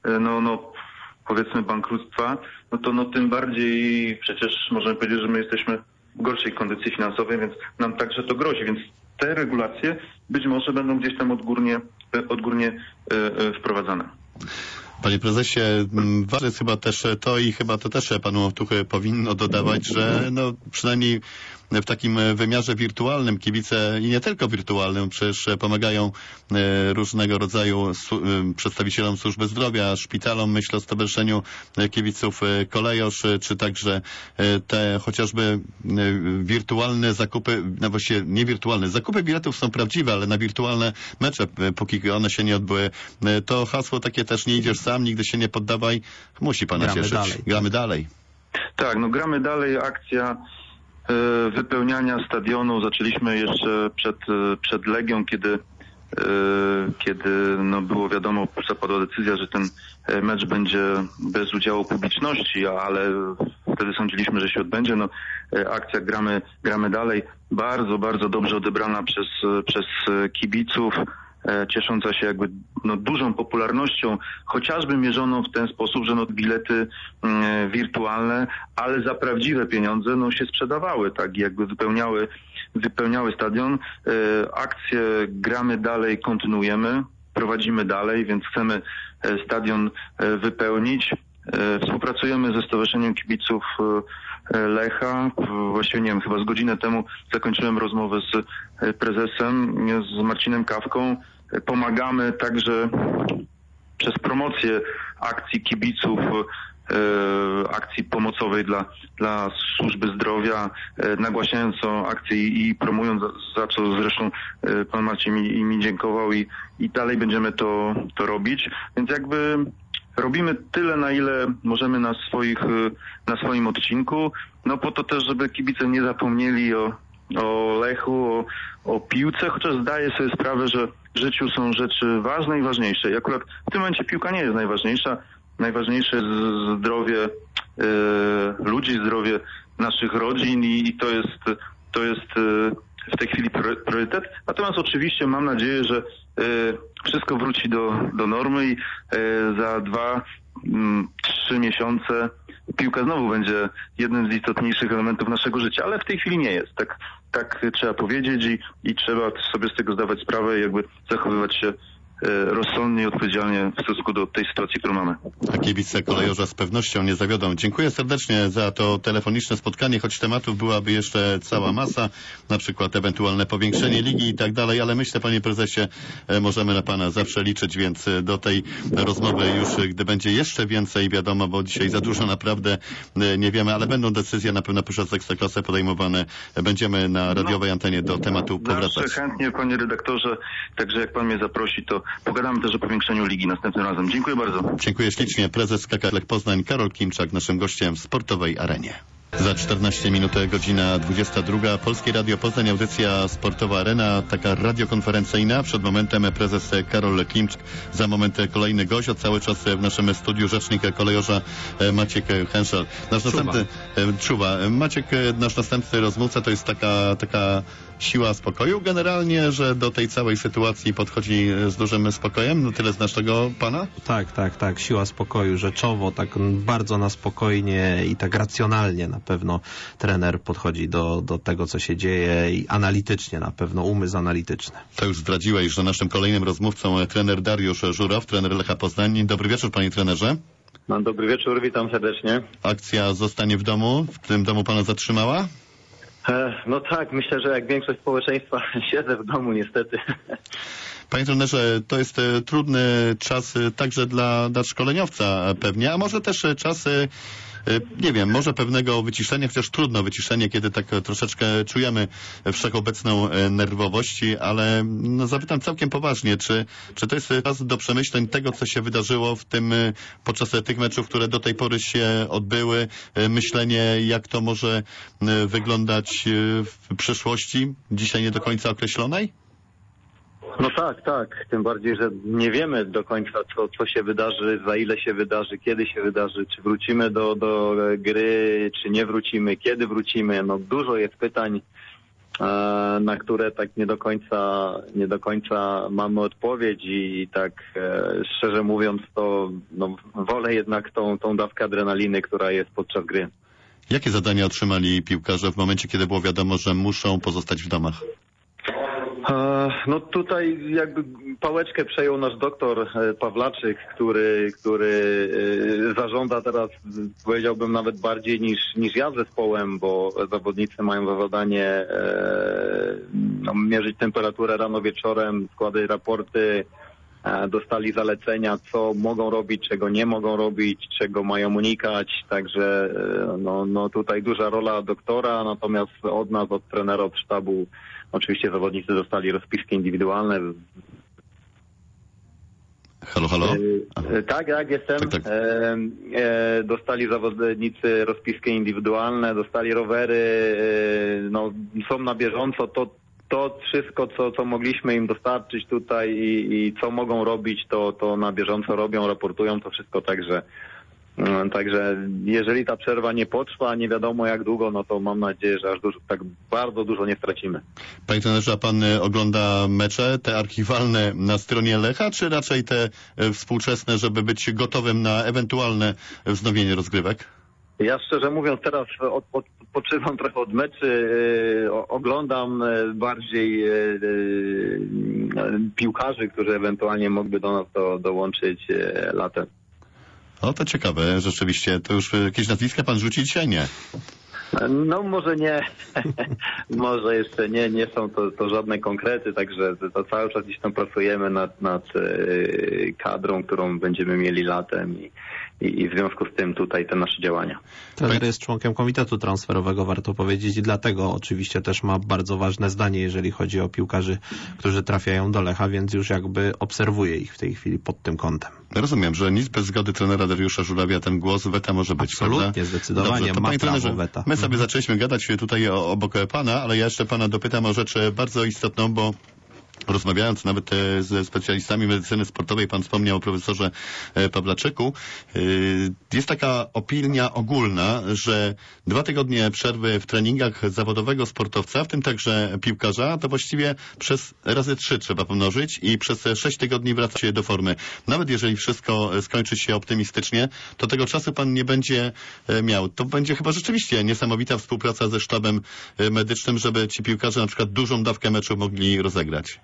powiedzmy bankructwa, no tym bardziej przecież możemy powiedzieć, że my jesteśmy w gorszej kondycji finansowej, więc nam także to grozi. Więc te regulacje być może będą gdzieś tam odgórnie wprowadzane. Panie prezesie, ważne jest chyba też to i chyba to też panu Tuchy powinno dodawać, że no przynajmniej w takim wymiarze wirtualnym. Kibice i nie tylko wirtualnym, przecież pomagają różnego rodzaju przedstawicielom służby zdrowia, szpitalom, myślę o Stowarzyszeniu Kibiców Kolejosz, czy także te chociażby wirtualne zakupy, no właściwie nie wirtualne, zakupy biletów są prawdziwe, ale na wirtualne mecze, póki one się nie odbyły, to hasło takie też: nie idziesz sam, nigdy się nie poddawaj, musi pana cieszyć. Dalej. Gramy dalej. Tak, no gramy dalej. Akcja wypełniania stadionu zaczęliśmy jeszcze przed Legią, kiedy no było wiadomo, zapadła decyzja, że ten mecz będzie bez udziału publiczności, ale wtedy sądziliśmy, że się odbędzie. No, akcja gramy dalej, bardzo, bardzo dobrze odebrana przez kibiców, ciesząca się jakby dużą popularnością, chociażby mierzoną w ten sposób, że bilety wirtualne, ale za prawdziwe pieniądze się sprzedawały, tak, jakby wypełniały stadion. Akcję gramy dalej, kontynuujemy, prowadzimy dalej, więc chcemy stadion wypełnić. Współpracujemy ze Stowarzyszeniem Kibiców Lecha. Właściwie nie wiem, chyba z godzinę temu zakończyłem rozmowę z prezesem, z Marcinem Kawką. Pomagamy także przez promocję akcji kibiców, akcji pomocowej dla służby zdrowia, nagłaśniając tą akcję i promując, za co zresztą pan Marcin mi dziękował, i dalej będziemy to robić. Więc jakby robimy tyle, na ile możemy na swoim odcinku, po to też, żeby kibice nie zapomnieli o Lechu, o piłce, chociaż zdaję sobie sprawę, że w życiu są rzeczy ważne i ważniejsze. I akurat w tym momencie piłka nie jest najważniejsza. Najważniejsze jest zdrowie ludzi, zdrowie naszych rodzin i to jest w tej chwili priorytet. Natomiast oczywiście mam nadzieję, że wszystko wróci do normy i za 2-3 miesiące piłka znowu będzie jednym z istotniejszych elementów naszego życia, ale w tej chwili nie jest. Tak trzeba powiedzieć i trzeba sobie z tego zdawać sprawę i jakby zachowywać się rozsądnie i odpowiedzialnie w stosunku do tej sytuacji, którą mamy. A kibice Kolejorza z pewnością nie zawiodą. Dziękuję serdecznie za to telefoniczne spotkanie, choć tematów byłaby jeszcze cała masa, na przykład ewentualne powiększenie ligi i tak dalej, ale myślę, panie prezesie, możemy na pana zawsze liczyć, więc do tej rozmowy już, gdy będzie jeszcze więcej wiadomo, bo dzisiaj za dużo naprawdę nie wiemy, ale będą decyzje na pewno przez Ekstraklasę podejmowane. Będziemy na radiowej antenie do tematu powracać. Zawsze chętnie, panie redaktorze, także jak pan mnie zaprosi, to pogadamy też o powiększeniu ligi następnym razem. Dziękuję bardzo. Dziękuję ślicznie. Prezes KK Lech Poznań Karol Klimczak, naszym gościem w Sportowej Arenie. Za 14 minut, godzina 22. Polskie Radio Poznań, audycja Sportowa Arena, taka radiokonferencyjna. Przed momentem prezes Karol Klimczak, za moment kolejny gość, cały czas w naszym studiu rzecznik Kolejorza Maciek Henschel. Czuba. Maciek, nasz następny rozmówca, to jest taka siła spokoju generalnie, że do tej całej sytuacji podchodzi z dużym spokojem? No tyle znasz tego pana? Tak. Siła spokoju, rzeczowo, tak bardzo na spokojnie i tak racjonalnie na pewno trener podchodzi do tego, co się dzieje, i analitycznie na pewno, umysł analityczny. To już zdradziłeś, że naszym kolejnym rozmówcą trener Dariusz Żuraw, trener Lecha Poznań. Dobry wieczór, panie trenerze. Dobry wieczór, witam serdecznie. Akcja zostanie w domu? W tym domu pana zatrzymała? No tak, myślę, że jak większość społeczeństwa siedzę w domu niestety. Panie trenerze, to jest trudny czas także dla szkoleniowca pewnie, a może też czas, nie wiem, może pewnego wyciszenia, chociaż trudno wyciszenie, kiedy tak troszeczkę czujemy wszechobecną nerwowość, ale zapytam całkiem poważnie, czy to jest czas do przemyśleń tego, co się wydarzyło podczas tych meczów, które do tej pory się odbyły, myślenie, jak to może wyglądać w przyszłości, dzisiaj nie do końca określonej? No tak. Tym bardziej, że nie wiemy do końca, co się wydarzy, za ile się wydarzy, kiedy się wydarzy, czy wrócimy do gry, czy nie wrócimy, kiedy wrócimy. Dużo jest pytań, na które tak nie do końca mamy odpowiedź i tak szczerze mówiąc, to wolę jednak tą dawkę adrenaliny, która jest podczas gry. Jakie zadania otrzymali piłkarze w momencie, kiedy było wiadomo, że muszą pozostać w domach? No tutaj jakby pałeczkę przejął nasz doktor Pawlaczyk, który zarządza teraz, powiedziałbym, nawet bardziej niż ja zespołem, bo zawodnicy mają za zadanie mierzyć temperaturę rano, wieczorem, składać raporty, dostali zalecenia, co mogą robić, czego nie mogą robić, czego mają unikać, także no tutaj duża rola doktora, natomiast od nas, od trenera, od sztabu, oczywiście zawodnicy dostali rozpiski indywidualne. Halo? Tak, jestem. Tak. Dostali zawodnicy rozpiski indywidualne, dostali rowery, są na bieżąco. To wszystko, co mogliśmy im dostarczyć tutaj i co mogą robić, to na bieżąco robią, raportują to wszystko, Także jeżeli ta przerwa nie potrwa, nie wiadomo jak długo, no to mam nadzieję, że tak bardzo dużo nie stracimy. Panie trenerze, a pan ogląda mecze, te archiwalne na stronie Lecha, czy raczej te współczesne, żeby być gotowym na ewentualne wznowienie rozgrywek? Ja szczerze mówiąc teraz odpoczywam trochę od meczy, oglądam bardziej piłkarzy, którzy ewentualnie mogliby do nas dołączyć latem. O, to ciekawe, rzeczywiście. To już jakieś nazwiska pan rzuci dzisiaj? Nie. No może nie, może jeszcze nie są to żadne konkrety, także to cały czas gdzieś tam pracujemy nad kadrą, którą będziemy mieli latem i w związku z tym tutaj te nasze działania. Trener jest członkiem komitetu transferowego, warto powiedzieć, i dlatego oczywiście też ma bardzo ważne zdanie, jeżeli chodzi o piłkarzy, którzy trafiają do Lecha, więc już jakby obserwuje ich w tej chwili pod tym kątem. Rozumiem, że nic bez zgody trenera Dariusza Żurawia ten głos weta może być. Absolutnie, prawda? zdecydowanie. Dobrze, to ma panie prawo trenerze, weta. my sobie zaczęliśmy gadać tutaj obok pana, ale ja jeszcze pana dopytam o rzecz bardzo istotną, bo rozmawiając nawet ze specjalistami medycyny sportowej, pan wspomniał o profesorze Pawlaczyku, jest taka opinia ogólna, że 2 tygodnie przerwy w treningach zawodowego sportowca, w tym także piłkarza, to właściwie przez razy 3 trzeba pomnożyć i przez 6 tygodni wraca się do formy. Nawet jeżeli wszystko skończy się optymistycznie, to tego czasu pan nie będzie miał. To będzie chyba rzeczywiście niesamowita współpraca ze sztabem medycznym, żeby ci piłkarze na przykład dużą dawkę meczu mogli rozegrać.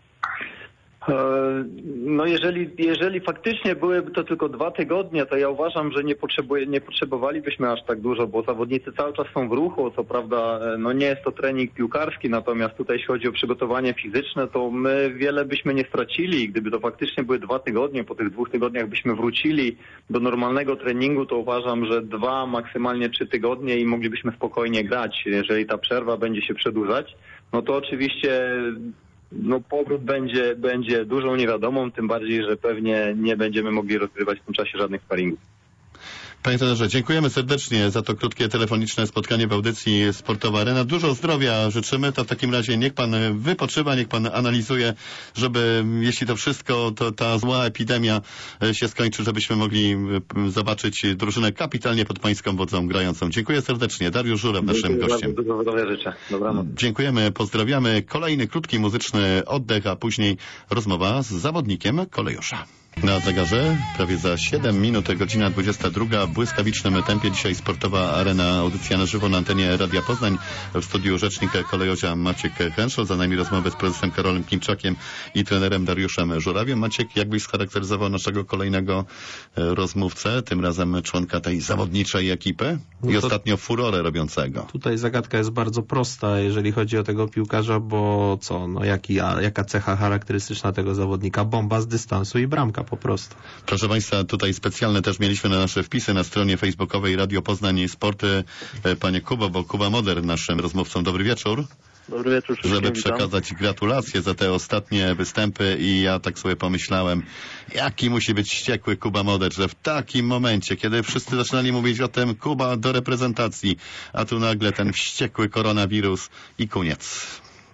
No jeżeli faktycznie byłyby to tylko 2 tygodnie, to ja uważam, że nie potrzebowalibyśmy aż tak dużo, bo zawodnicy cały czas są w ruchu, co prawda nie jest to trening piłkarski, natomiast tutaj jeśli chodzi o przygotowanie fizyczne, to my wiele byśmy nie stracili. Gdyby to faktycznie były 2 tygodnie, po tych 2 tygodniach byśmy wrócili do normalnego treningu, to uważam, że 2, maksymalnie 3 tygodnie i moglibyśmy spokojnie grać. Jeżeli ta przerwa będzie się przedłużać, no to oczywiście powrót będzie dużą niewiadomą, tym bardziej, że pewnie nie będziemy mogli rozgrywać w tym czasie żadnych sparingów. Panie trenerze, dziękujemy serdecznie za to krótkie telefoniczne spotkanie w audycji Sportowa Arena. Dużo zdrowia życzymy, to w takim razie niech pan wypoczywa, niech pan analizuje, żeby jeśli to wszystko, to ta zła epidemia się skończy, żebyśmy mogli zobaczyć drużynę kapitalnie pod pańską wodzą grającą. Dziękuję serdecznie. Dariusz Żuraw naszym gościem. Dużo zdrowia życzę. Dobranoc. Dziękujemy, pozdrawiamy. Kolejny krótki muzyczny oddech, a później rozmowa z zawodnikiem Kolejosza. Na zegarze prawie za 7 minut, godzina 22. W błyskawicznym tempie dzisiaj Sportowa Arena, audycja na żywo na antenie Radia Poznań. W studiu rzecznik Kolejorza Maciek Henszel. Za nami rozmowę z prezesem Karolem Klimczakiem i trenerem Dariuszem Żurawiem. Maciek, jak byś scharakteryzował naszego kolejnego rozmówcę, tym razem członka tej zawodniczej ekipy i ostatnio furorę robiącego? Tutaj zagadka jest bardzo prosta, jeżeli chodzi o tego piłkarza, bo jaka cecha charakterystyczna tego zawodnika? Bomba z dystansu i bramka po prostu. Proszę Państwa, tutaj specjalne też mieliśmy na nasze wpisy na stronie facebookowej Radio Poznań Sporty. Panie Kubo, bo Kuba Moder naszym rozmówcą. Dobry wieczór. Dobry wieczór. Żeby przekazać gratulacje za te ostatnie występy i ja tak sobie pomyślałem, jaki musi być wściekły Kuba Moder, że w takim momencie, kiedy wszyscy zaczynali mówić o tym, Kuba do reprezentacji, a tu nagle ten wściekły koronawirus i koniec.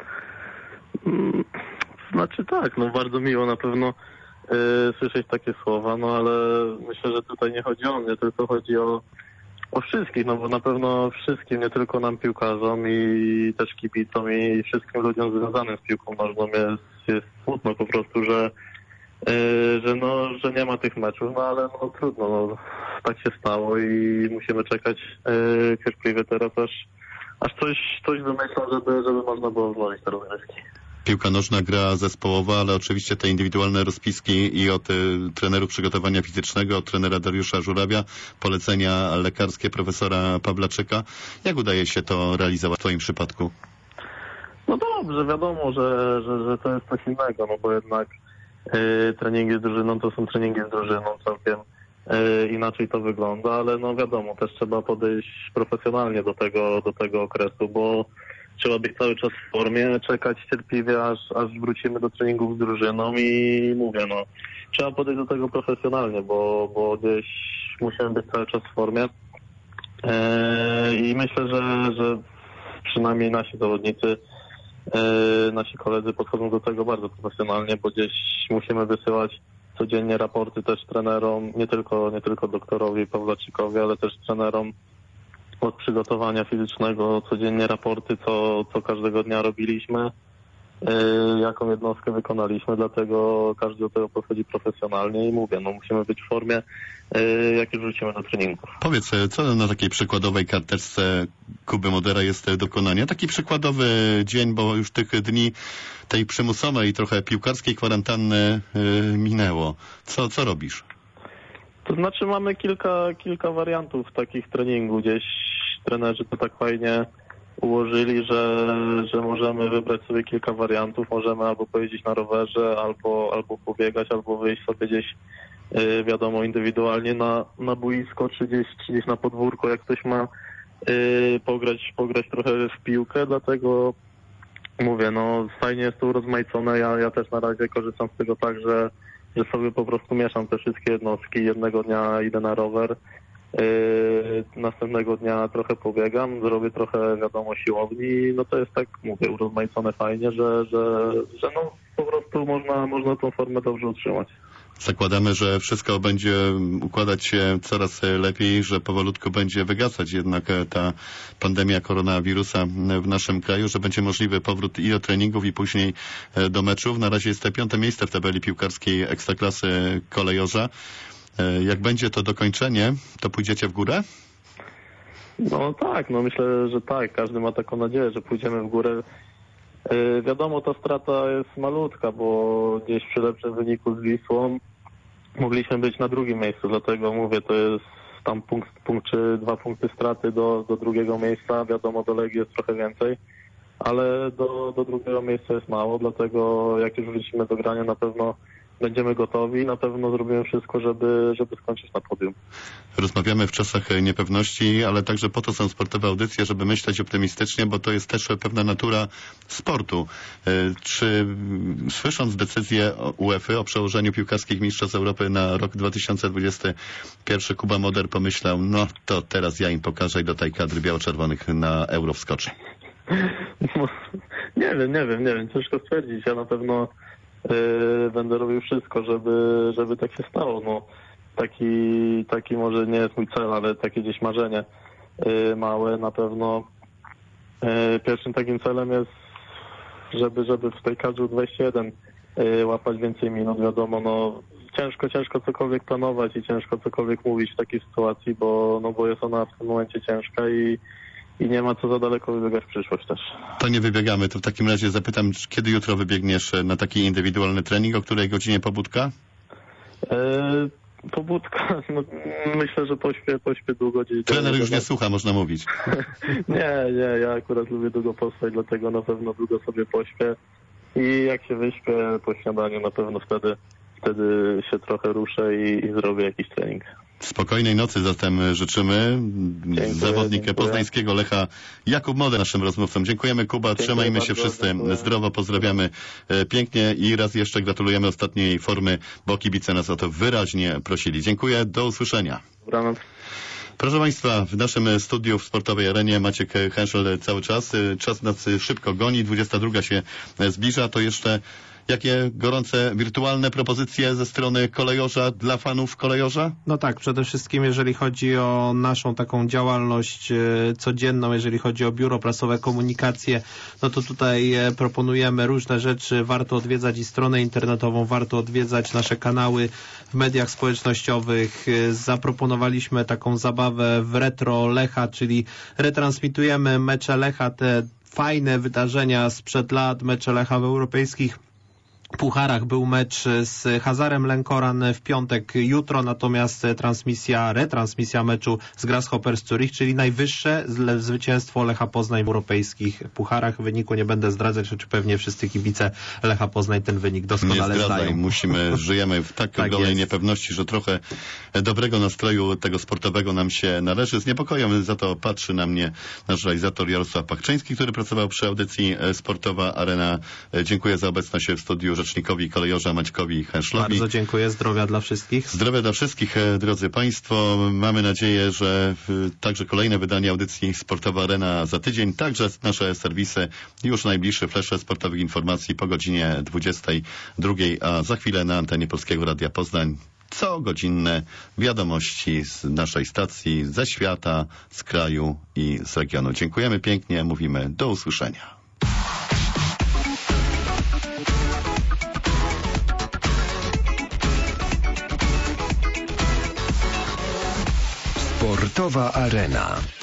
Znaczy tak, bardzo miło na pewno słyszeć takie słowa, ale myślę, że tutaj nie chodzi o mnie, tylko chodzi o wszystkich, bo na pewno wszystkim, nie tylko nam piłkarzom i też kibicom i wszystkim ludziom związanym z piłką nożną jest smutno po prostu, że nie ma tych meczów, ale trudno, tak się stało i musimy czekać cierpliwie teraz, aż coś wymyślą, żeby można było wznowić te rozgrywki. Piłka nożna, gra zespołowa, ale oczywiście te indywidualne rozpiski i od trenerów przygotowania fizycznego, od trenera Dariusza Żurawia, polecenia lekarskie profesora Pawlaczyka. Jak udaje się to realizować w twoim przypadku? No dobrze, wiadomo, że to jest coś innego, no bo jednak treningi z drużyną to są treningi z drużyną, całkiem inaczej to wygląda, ale no wiadomo, też trzeba podejść profesjonalnie do tego okresu, bo trzeba być cały czas w formie, czekać cierpliwie, aż wrócimy do treningów z drużyną i mówię, no trzeba podejść do tego profesjonalnie, bo gdzieś musimy być cały czas w formie i myślę, że przynajmniej nasi zawodnicy, nasi koledzy podchodzą do tego bardzo profesjonalnie, bo gdzieś musimy wysyłać codziennie raporty też trenerom, nie tylko doktorowi Pawlaczykowi, ale też trenerom od przygotowania fizycznego, codziennie raporty, co każdego dnia robiliśmy, jaką jednostkę wykonaliśmy, dlatego każdy do tego podchodzi profesjonalnie i mówię, no musimy być w formie, jak już wrócimy do treningów. Powiedz, co na takiej przykładowej karteczce Kuby Modera jest do dokonania? Taki przykładowy dzień, bo już tych dni tej przymusowej, trochę piłkarskiej kwarantanny minęło. Co robisz? To znaczy mamy kilka wariantów takich treningu. Gdzieś trenerzy to tak fajnie ułożyli, że możemy wybrać sobie kilka wariantów. Możemy albo pojeździć na rowerze, albo pobiegać, albo wyjść sobie gdzieś, wiadomo, indywidualnie na boisko, czy gdzieś na podwórko, jak ktoś ma pograć trochę w piłkę. Dlatego mówię, no fajnie jest to urozmaicone. Ja też na razie korzystam z tego tak, że sobie po prostu mieszam te wszystkie jednostki. Jednego dnia idę na rower, następnego dnia trochę pobiegam, zrobię trochę, wiadomo, siłowni. No to jest tak, mówię, urozmaicone fajnie, że no po prostu można tą formę dobrze utrzymać. Zakładamy, że wszystko będzie układać się coraz lepiej, że powolutku będzie wygasać jednak ta pandemia koronawirusa w naszym kraju, że będzie możliwy powrót i do treningów, i później do meczów. Na razie jest to 5. miejsce w tabeli piłkarskiej Ekstraklasy Kolejorza. Jak będzie to dokończenie, to pójdziecie w górę? No tak, no myślę, że tak. Każdy ma taką nadzieję, że pójdziemy w górę. Wiadomo, ta strata jest malutka, bo gdzieś przy lepszym wyniku z Wisłą mogliśmy być na drugim miejscu, dlatego mówię, to jest tam punkt czy 2 punkty straty do drugiego miejsca. Wiadomo, do Legii jest trochę więcej, ale do drugiego miejsca jest mało, dlatego jak już wrócimy do grania, na pewno będziemy gotowi, na pewno zrobimy wszystko, żeby skończyć na podium. Rozmawiamy w czasach niepewności, ale także po to są sportowe audycje, żeby myśleć optymistycznie, bo to jest też pewna natura sportu. Czy słysząc decyzję UEFA o przełożeniu piłkarskich mistrzostw Europy na rok 2021 Kuba Moder pomyślał, no to teraz ja im pokażę i do tej kadry biało-czerwonych na Euro wskoczy? No, nie wiem, ciężko stwierdzić. Ja na pewno będę robił wszystko, żeby tak się stało. No, taki może nie jest mój cel, ale takie gdzieś marzenie małe. Na pewno pierwszym takim celem jest, żeby w tej kadrze 21 łapać więcej minut. Wiadomo, no ciężko cokolwiek planować i ciężko cokolwiek mówić w takiej sytuacji, bo jest ona w tym momencie ciężka i nie ma co za daleko wybiegać w przyszłość też. To nie wybiegamy. To w takim razie zapytam, kiedy jutro wybiegniesz na taki indywidualny trening? O której godzinie pobudka? Pobudka? No, myślę, że pośpię długo. Trener już nie słucha, można mówić. Nie, ja akurat lubię długo pospać, dlatego na pewno długo sobie pośpię i jak się wyśpię po śniadaniu, na pewno wtedy się trochę ruszę i zrobię jakiś trening. Spokojnej nocy zatem życzymy. Zawodnik poznańskiego Lecha Jakub Moder naszym rozmówcą. Dziękujemy, Kuba. Dziękuję Trzymajmy bardzo, się wszyscy dziękuję. zdrowo. Pozdrawiamy pięknie i raz jeszcze gratulujemy ostatniej formy, bo kibice nas o to wyraźnie prosili. Dziękuję. Do usłyszenia. Dobranoc. Proszę Państwa, w naszym studiu w Sportowej Arenie Maciek Henszel cały czas. Czas nas szybko goni. 22 się zbliża. To jeszcze jakie gorące, wirtualne propozycje ze strony Kolejorza dla fanów Kolejorza? No tak, przede wszystkim jeżeli chodzi o naszą taką działalność codzienną, jeżeli chodzi o biuro prasowe, komunikację, no to tutaj proponujemy różne rzeczy. Warto odwiedzać i stronę internetową, warto odwiedzać nasze kanały w mediach społecznościowych. Zaproponowaliśmy taką zabawę w retro Lecha, czyli retransmitujemy mecze Lecha, te fajne wydarzenia sprzed lat, mecze Lecha w europejskich pucharach. Był mecz z Hazarem Lenkoran w piątek jutro, natomiast retransmisja meczu z Grasshoppers Zurich, czyli najwyższe zwycięstwo Lecha Poznań w europejskich pucharach. Wyniku nie będę zdradzać, choć pewnie wszyscy kibice Lecha Poznań ten wynik doskonale znają. Żyjemy w tak ogromnej niepewności, że trochę dobrego nastroju tego sportowego nam się należy. Z niepokojem za to patrzy na mnie nasz realizator Jarosław Pachczyński, który pracował przy audycji Sportowa Arena. Dziękuję za obecność w studiu rzecznikowi kolejorza Maćkowi Henszlowi. Bardzo dziękuję. Zdrowia dla wszystkich. Zdrowia dla wszystkich, drodzy Państwo. Mamy nadzieję, że także kolejne wydanie audycji Sportowa Arena za tydzień, także nasze serwisy, już najbliższe flesze sportowych informacji po godzinie 22, a za chwilę na antenie Polskiego Radia Poznań cogodzinne wiadomości z naszej stacji, ze świata, z kraju i z regionu. Dziękujemy pięknie, mówimy do usłyszenia. Sportowa Arena.